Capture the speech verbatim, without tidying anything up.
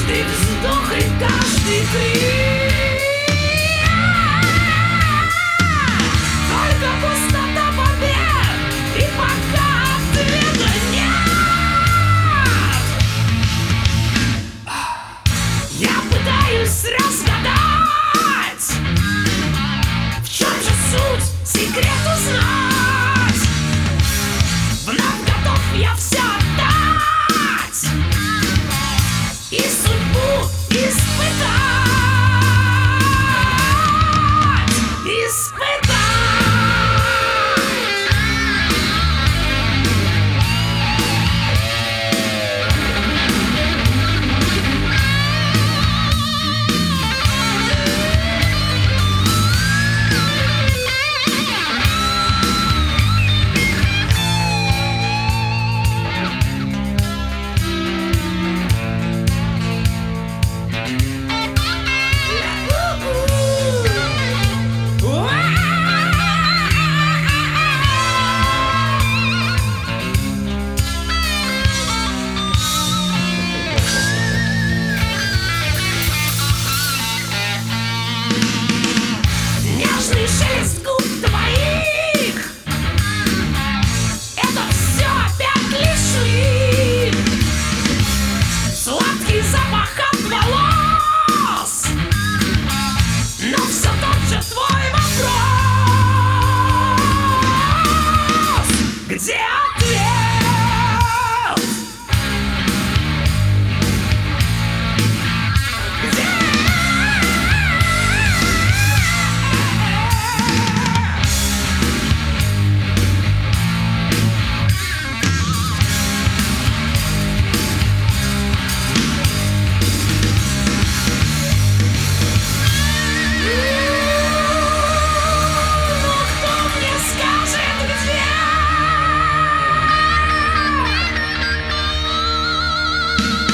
Каждый вздох и каждый крик, только пустота побед, и пока ответа нет. Я пытаюсь разгадать, в чем же суть, секрет узнать. Вновь готов я все отдать и судьбу испытать, испытать. Нежный шелест губ твоих — это все опять лишь лик. Сладкий запах от волос, но все тот же твой вопрос. Где ответ? Где? Ну кто мне скажет, где?